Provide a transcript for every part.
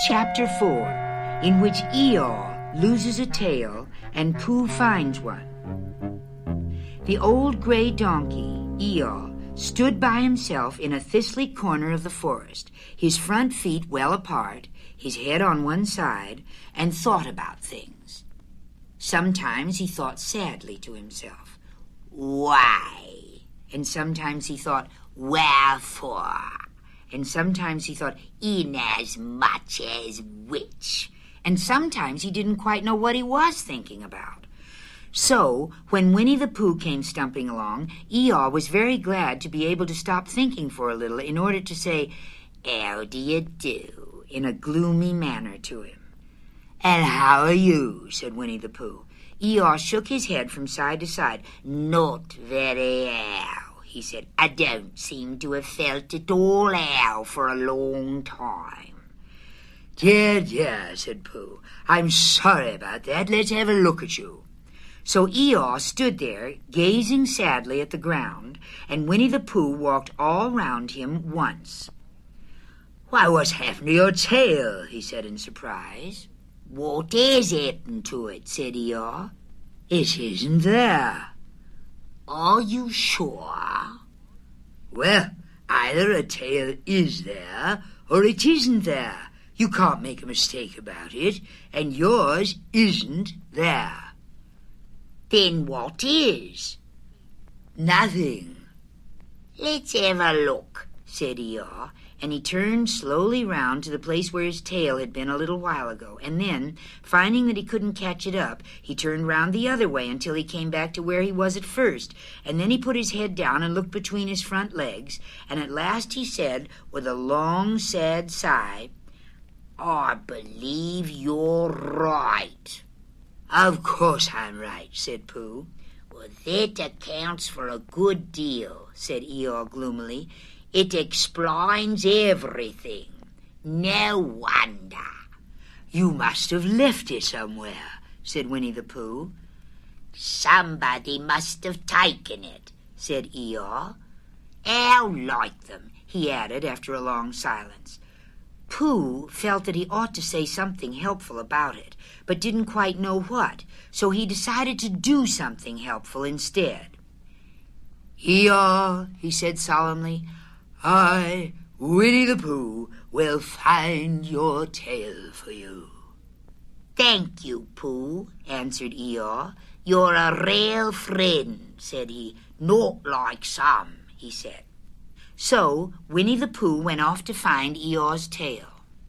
Chapter 4, in which Eeyore loses a tail and Pooh finds one. The old gray donkey, Eeyore, stood by himself in a thistly corner of the forest, his front feet well apart, his head on one side, and thought about things. Sometimes he thought sadly to himself, "Why?" And sometimes he thought, "Wherefore?" And sometimes he thought, "Inasmuch as which?" And sometimes he didn't quite know what he was thinking about. So, when Winnie the Pooh came stumping along, Eeyore was very glad to be able to stop thinking for a little in order to say, "How do you do?" in a gloomy manner to him. "And how are you?" said Winnie the Pooh. Eeyore shook his head from side to side. "Not very well," he said. "I don't seem to have felt at all well for a long time." Dear, said Pooh. "I'm sorry about that. Let's have a look at you." So Eeyore stood there, gazing sadly at the ground, and Winnie the Pooh walked all round him once. "Why, what's happened to your tail?" he said in surprise. "What has happened to it?" said Eeyore. "It isn't there." "Are you sure?" "Well, either a tail is there or it isn't there. You can't make a mistake about it, and yours isn't there." "Then what is?" "Nothing." "Let's have a look," said Eeyore, and he turned slowly round to the place where his tail had been a little while ago, and then, finding that he couldn't catch it up, he turned round the other way until he came back to where he was at first, and then he put his head down and looked between his front legs, and at last he said, with a long, sad sigh, "I believe you're right." "Of course I'm right," said Pooh. "Well, that accounts for a good deal," said Eeyore gloomily. "It explains everything. No wonder." "You must have left it somewhere," said Winnie the Pooh. "Somebody must have taken it," said Eeyore. "How like them," he added after a long silence. Pooh felt that he ought to say something helpful about it, but didn't quite know what, so he decided to do something helpful instead. "Eeyore," he said solemnly, "I, Winnie the Pooh, will find your tail for you." "Thank you, Pooh," answered Eeyore. "You're a real friend," said he. "Not like some," he said. So Winnie the Pooh went off to find Eeyore's tail.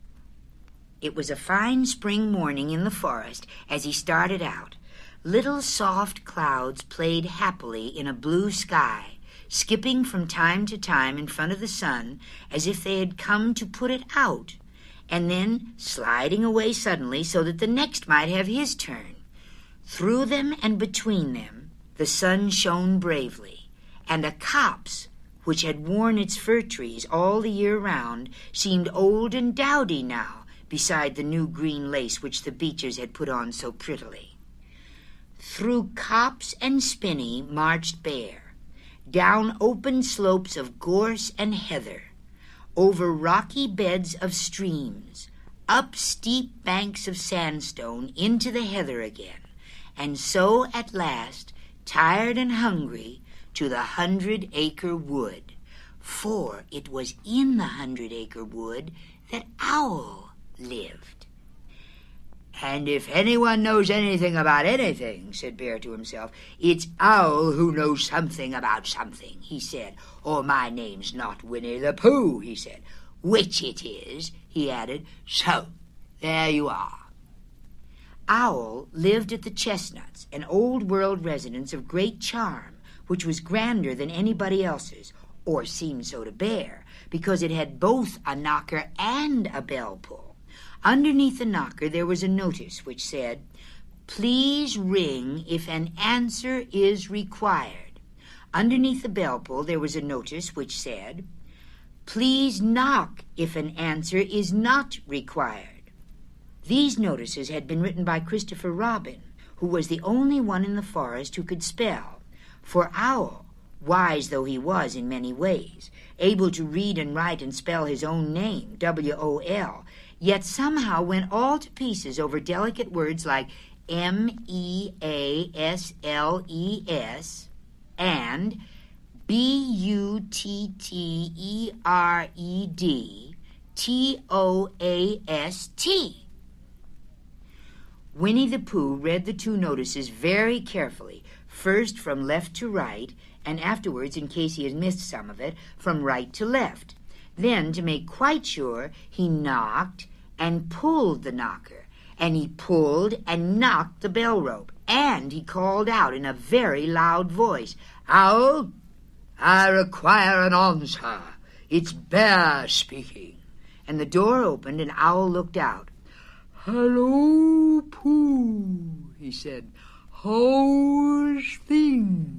It was a fine spring morning in the forest as he started out. Little soft clouds played happily in a blue sky, skipping from time to time in front of the sun as if they had come to put it out, and then sliding away suddenly so that the next might have his turn. Through them and between them the sun shone bravely, and a copse, which had worn its fir trees all the year round, seemed old and dowdy now beside the new green lace which the beeches had put on so prettily. Through copse and spinney marched Bear, down open slopes of gorse and heather, over rocky beds of streams, up steep banks of sandstone into the heather again, and so at last, tired and hungry, to the 100-acre wood, for it was in the 100-acre wood that Owl lived. "And if anyone knows anything about anything," said Bear to himself, "it's Owl who knows something about something," he said. "Or my name's not Winnie the Pooh," he said. "Which it is," he added. "So, there you are." Owl lived at the Chestnuts, an old-world residence of great charm, which was grander than anybody else's, or seemed so to Bear, because it had both a knocker and a bell pull. Underneath the knocker there was a notice which said, "Please ring if an answer is required." Underneath the bell pull there was a notice which said, "Please knock if an answer is not required." These notices had been written by Christopher Robin, who was the only one in the forest who could spell, for Owl wise though he was in many ways, able to read and write and spell his own name, W-O-L, yet somehow went all to pieces over delicate words like M-E-A-S-L-E-S and B-U-T-T-E-R-E-D-T-O-A-S-T. Winnie the Pooh read the two notices very carefully, first from left to right, and afterwards, in case he had missed some of it, from right to left. Then, to make quite sure, he knocked and pulled the knocker, and he pulled and knocked the bell rope, and he called out in a very loud voice, "Owl, I require an answer. It's Bear speaking." And the door opened, and Owl looked out. "Hello, Pooh," he said. "How's things?"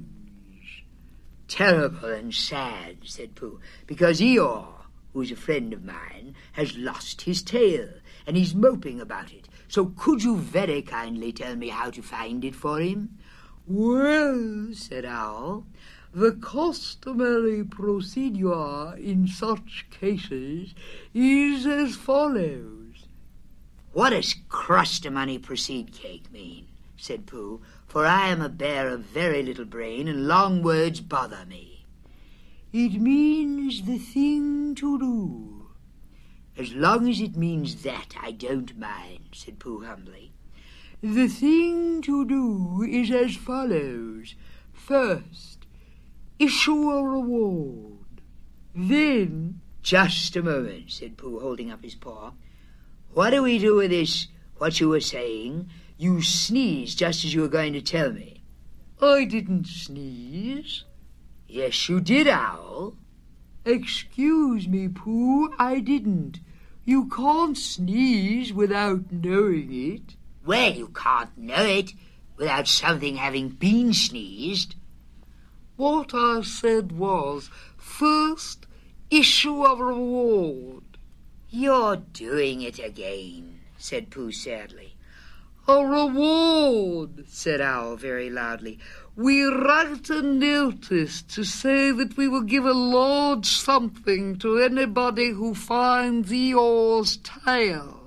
"Terrible and sad," said Pooh, "because Eeyore, who's a friend of mine, has lost his tail, and he's moping about it. So could you very kindly tell me how to find it for him?" "Well," said Owl, "the customary procedure in such cases is as follows." "What does crust-a-money proceed cake mean?" said Pooh, "for I am a bear of very little brain, and long words bother me." "It means the thing to do." "As long as it means that, I don't mind," said Pooh humbly. "The thing to do is as follows. First, issue a reward. Then—" "Just a moment," said Pooh, holding up his paw. "What do we do with this, what you were saying? You sneezed just as you were going to tell me." "I didn't sneeze." "Yes, you did, Owl." "Excuse me, Pooh, I didn't. You can't sneeze without knowing it." "Well, you can't know it without something having been sneezed." "What I said was, first, issue a reward." "You're doing it again," said Pooh sadly. "A reward," said Owl very loudly. "We write a notice to say that we will give a large something to anybody who finds Eeyore's tail."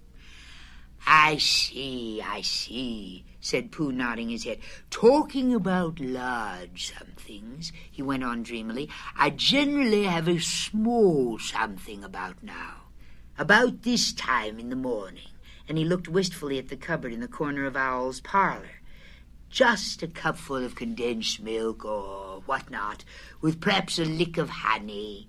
I see, said Pooh, nodding his head. "Talking about large somethings," he went on dreamily, "I generally have a small something about now. About this time in the morning," and he looked wistfully at the cupboard in the corner of Owl's parlor. "Just a cupful of condensed milk or what-not, with perhaps a lick of honey."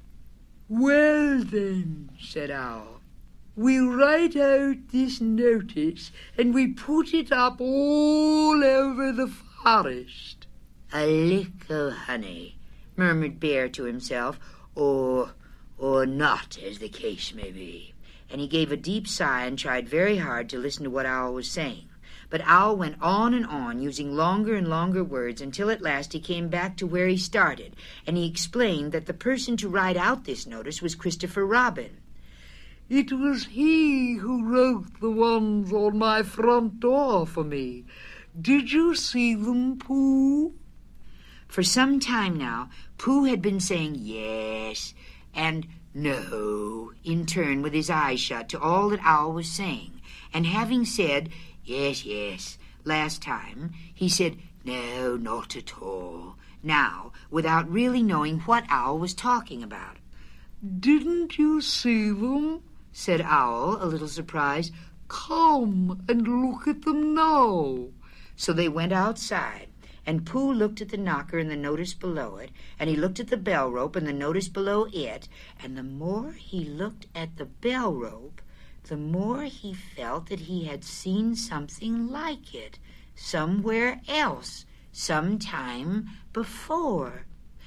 "Well, then," said Owl, "we write out this notice and we put it up all over the forest." "A lick of honey," murmured Bear to himself, or not, as the case may be. And he gave a deep sigh and tried very hard to listen to what Owl was saying. But Owl went on and on, using longer and longer words, until at last he came back to where he started, and he explained that the person to write out this notice was Christopher Robin. "It was he who wrote the ones on my front door for me. Did you see them, Pooh?" For some time now, Pooh had been saying yes and no in turn with his eyes shut to all that Owl was saying, and having said yes, last time, he said no, not at all, now, without really knowing what Owl was talking about. "Didn't you see them?" said Owl, a little surprised. "Come and look at them now." So they went outside, and Pooh looked at the knocker and the notice below it, and he looked at the bell rope and the notice below it, and the more he looked at the bell rope, the more he felt that he had seen something like it somewhere else, some time before.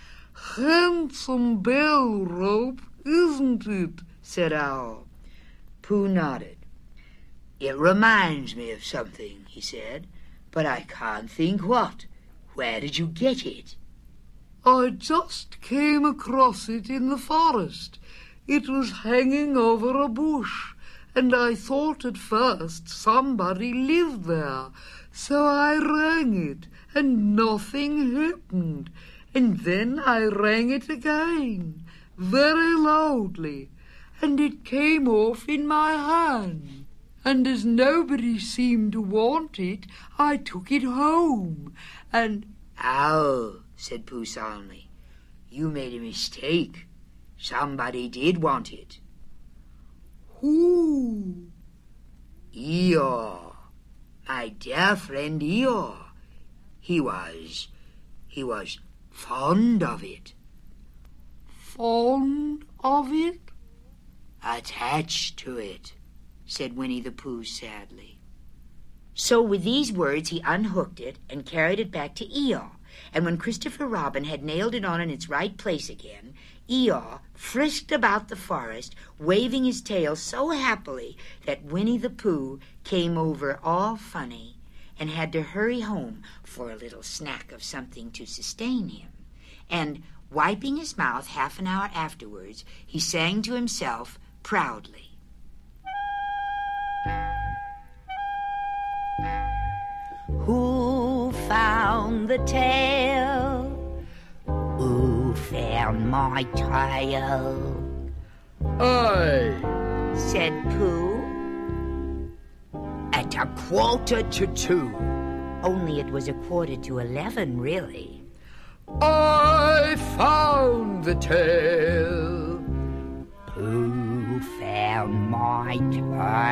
"Handsome bell rope, isn't it?" said Owl. Pooh nodded. "It reminds me of something," he said, "but I can't think what. Where did you get it?" "I just came across it in the forest. It was hanging over a bush, and I thought at first somebody lived there, so I rang it, and nothing happened. and then I rang it again, very loudly, and it came off in my hand. And as nobody seemed to want it, I took it home, and—" "Owl," said Pooh solemnly, "you made a mistake. Somebody did want it." "Who?" "Eeyore, my dear friend Eeyore. He was fond of it." "Fond of it?" "Attached to it," said Winnie the Pooh sadly. So with these words he unhooked it and carried it back to Eeyore, and when Christopher Robin had nailed it on in its right place again, Eeyore frisked about the forest, waving his tail so happily that Winnie the Pooh came over all funny and had to hurry home for a little snack of something to sustain him. And, wiping his mouth half an hour afterwards, he sang to himself proudly, "Who found the tail? Who found my tail?" "I," said Pooh. "At 1:45. Only it was 11:15, really." "I found the tail." "Who found my tail?"